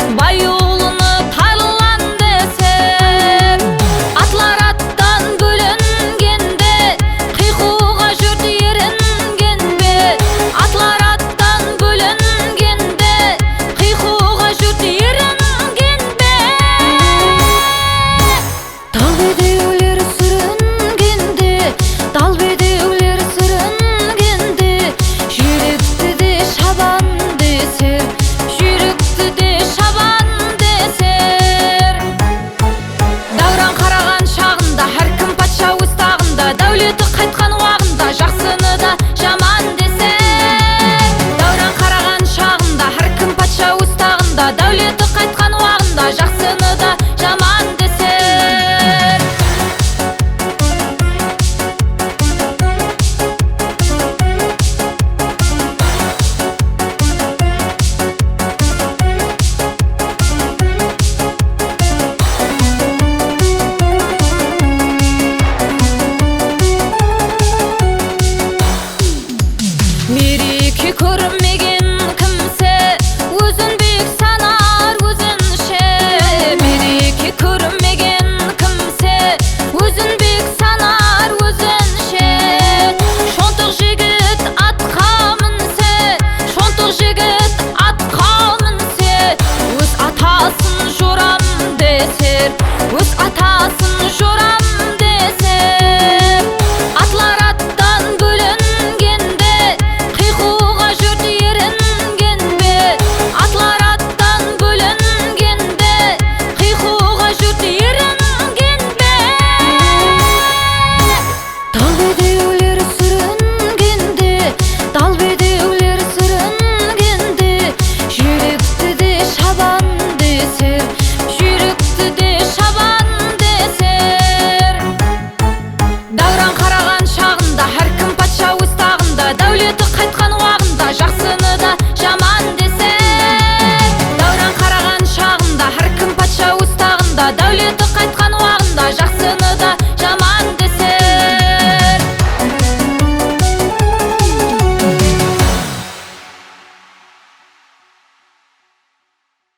Байулыны тарлан десем, атлар аттан бөлінгенде, қиқуға жүрді еренгенде. Атлар аттан бөлінгенде, қиқуға жүрді еренгенде. Тал бедеулер сүрінгенде, тал бедеулер сүрінгенде, жүректі де шабан десер, жүректі де шабан десер. Дәуран қараған шағында, әркім патша өз тағында, дәулеті қайтқан уағында, жақсыны да жаман десер. Дәуран қараған шағында, әркім патша өз тағында, дәулеті қайтқан уағында, жақсыны да